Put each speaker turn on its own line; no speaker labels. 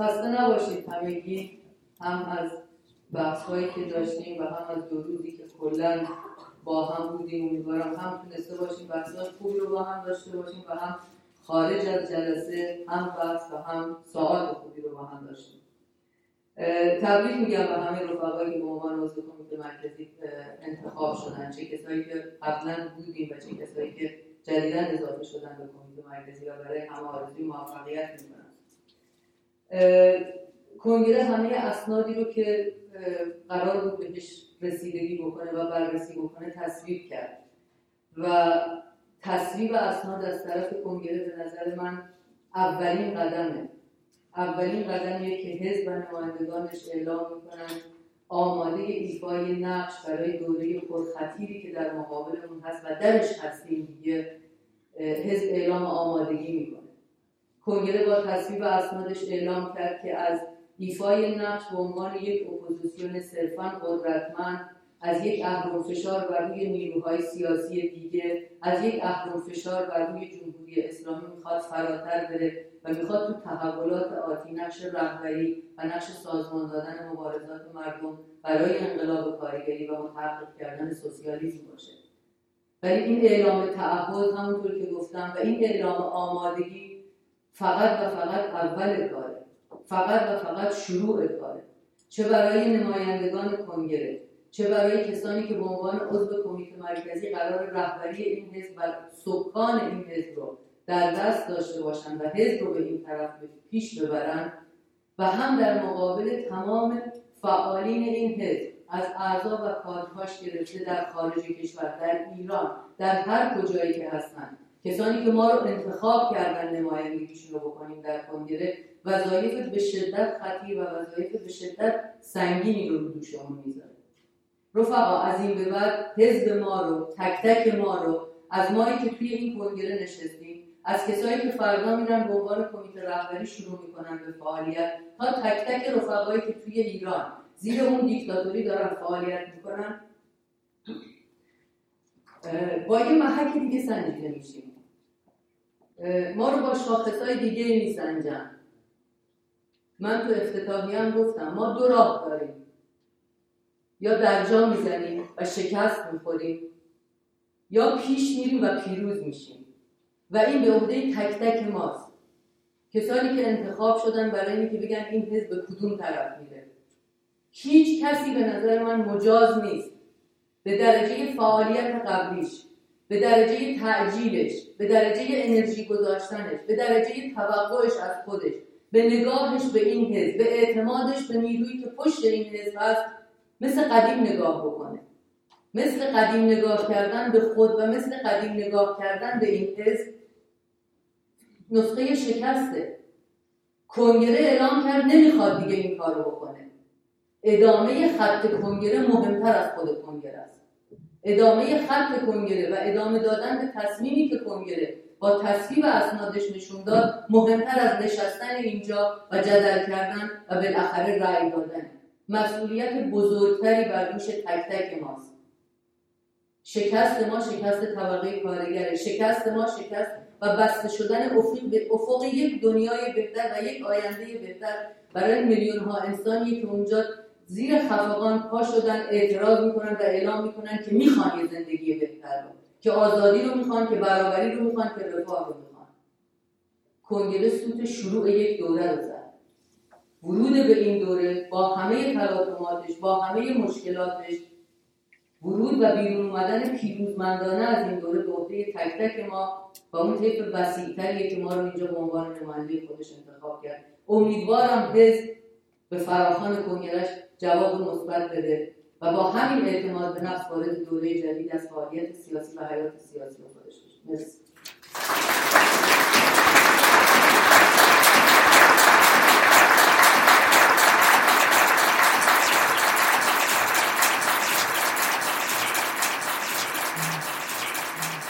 خسته نباشید همگی، هم از بحث‌هایی که داشتیم و هم از 2 روزی که کلاً با هم بودیم. امیدوارم هم تونسته باشیم بحث‌های خوبی رو با هم داشته باشیم و هم خارج از جلسه هم بحث و هم سوال خوبی رو با هم داشتیم. تبریک میگم به همه رفقایی که به عنوان عضو کمیته مرکزی انتخاب شدن، چه کسایی که قبلا بودیم و چه کسایی که جدیداً اضافه شدن به کمیته مرکزی و برای همه آرزوی موفقیت میکنم. کنگره همه اسنادی رو که قرار بود بهش رسیدگی بکنه و بررسی بکنه تصویب کرد و تصویب اسناد از طرف کنگره به نظر من اولین قدمیه که حزب و نمایندگانش اعلام میکنن آماده ایفای نقش برای دوره پرخطیری که در مقابلمون هست و درش هستیم دیگه. حزب اعلام آمادگی میکنه. کنگره با تصویب اسنادش اعلام کرد که از ایفای نقش به عنوان یک اپوزیسیون صرفاً قدرتمند، از یک اهرم‌فشار بر روی نیروهای سیاسی دیگه، از یک اهرم‌فشار بر روی جمهوری اسلامی میخواد فراتر بره و میخواد تو تحولات آتی نقش رهبری و نقش سازمان دادن مبارزات مردم برای انقلاب کارگری و متحقق کردن سوسیالیسم باشه. ولی این اعلام تعهد همونطور که گفتم و این اعلام آمادگی فقط و فقط اول کاره، فقط و فقط شروع کاره، چه برای نمایندگان کنگره، چه برای کسانی که به عنوان عضو کمیته مرکزی قرار رهبری این حزب و سکان این حزب رو در دست داشته باشند و حزب رو به این طرف پیش ببرند، و هم در مقابل تمام فعالین این حزب از اعضا و کادرهاش گرفته در خارج کشور، در ایران، در هر کجایی که هستند، کسانی که ما رو انتخاب کردن نمایندگیشون رو بکنیم در کنگره، وظایف به شدت خطیر و وظایف به شدت سنگینی رو دوشمون میذاره. رفقا از این به بعد حزب ما رو، تک تک ما رو، از مایی که توی این کنگره نشستیم، از کسایی که فردا میرن به عنوان کمیته رهبری شروع میکنن به فعالیت، تا تک تک رفقایی که توی ایران زیر اون دیکتاتوری دارن فعالیت میکنن، با یه محک دیگه سنجیده میشیم. ما رو با شاخصهای دیگه میسنجن. من تو افتتاحیه هم گفتم ما 2 راه داریم، یا درجا میزنیم و شکست میخوریم، یا پیش میریم و پیروز میشیم و این به عهده تک تک ماست. کسانی که انتخاب شدن برای اینکه بگن این حزب به کدوم طرف میره. هیچ کسی به نظر من مجاز نیست به درجه فعالیت قبلیش، به درجه تعجیلش، به درجه انرژی گذاشتنش، به درجه توقعش از خودش، به نگاهش به این حزب، به اعتمادش به نیرویی که پشت این حزب هست، مثل قدیم نگاه بکنه. مثل قدیم نگاه کردن به خود و مثل قدیم نگاه کردن به این حزب نسخه شکسته. کنگره اعلام کرد نمیخواد دیگه این کارو بکنه. ادامه خط کنگره مهمتر از خود کنگره است. ادامه خط کنگره و ادامه دادن به تصمیمی که کنگره با تصویب اسنادش نشون داد مهمتر از نشستن اینجا و جدل کردن و بالاخره رأی دادن. مسئولیت بزرگتری بر دوش تک تک ماست. شکست ما شکست طبقه کارگره، شکست ما شکست و بسته شدن افق یک دنیای بهتر و یک آینده بهتر برای میلیون ها انسانی که اونجا زیر خفقان پا شدن، اعتراض میکنن و اعلام میکنن که میخوان یه زندگی بهتر رو، که آزادی رو میخوان، که برابری رو میخوان، که رفاه رو میخوان. کنگره سوت شروع یک دوره رو زد. ورود به این دوره با همه تلاطماتش، با همه مشکلاتش، ورود و بیرون اومدن پیروزمندانه از این دوره به عهده تک تک ما و اون طیف وسیع‌تریه که ما رو اینجا به عنوان نماینده خودش انتخاب کرد. امیدوارم حزب به فراخوان کنگره‌اش جواب مثبت بده و با همین اعتماد به نفس وارد دوره جدید از فعالیت سیاسی و حیات سیاسی خودش بشه. مرسی.